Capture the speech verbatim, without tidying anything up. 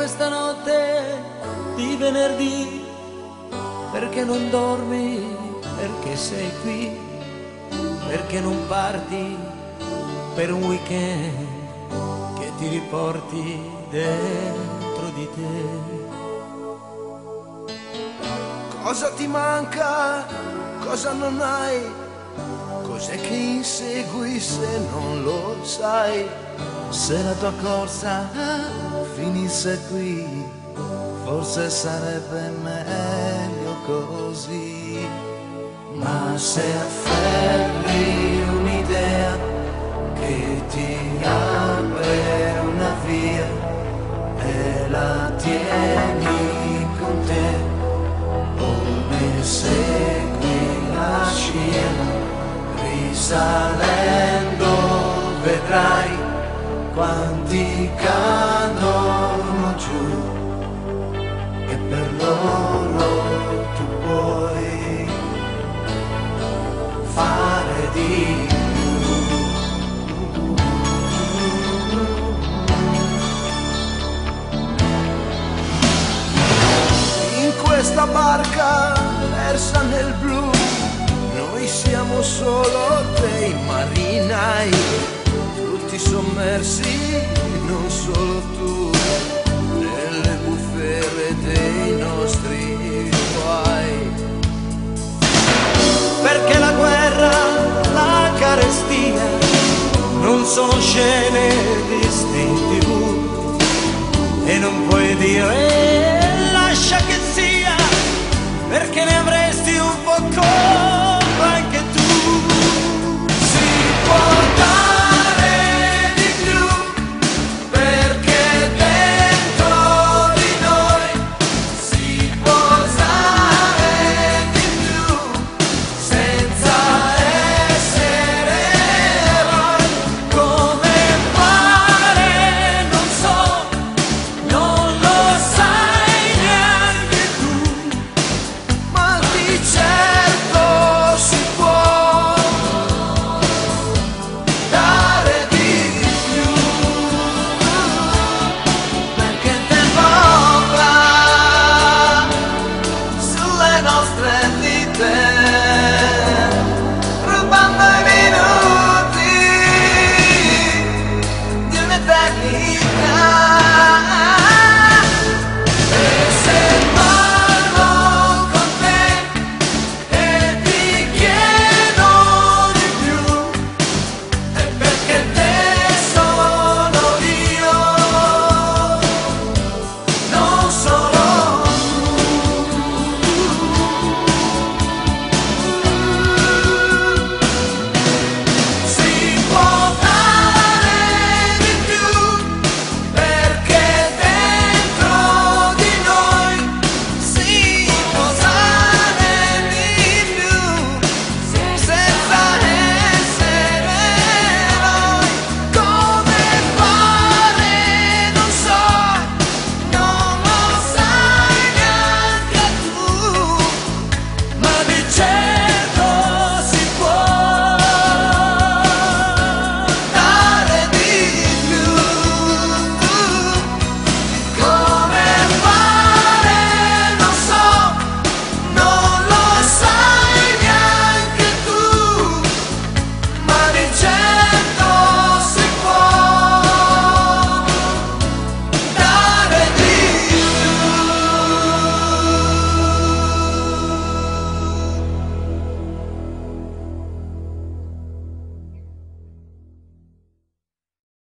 questa notte di venerdì, perché non dormi, perché sei qui, perché non parti per un weekend che ti riporti dentro di te. Cosa ti manca? Cosa non hai? Cos'è che insegui se non lo sai? Se la tua corsa finisse qui, forse sarebbe meglio così. Ma se afferri un'idea che ti apre una via e la tieni con te, o ne segui la scia, risalendo vedrai quanti cadono giù, e per loro tu puoi fare di più. In questa barca persa nel blu, noi siamo solo dei marinai, tutti sommersi, non solo tu, nelle bufere dei nostri guai. Perché la guerra, la carestia non sono scene visti in tv, e non puoi dire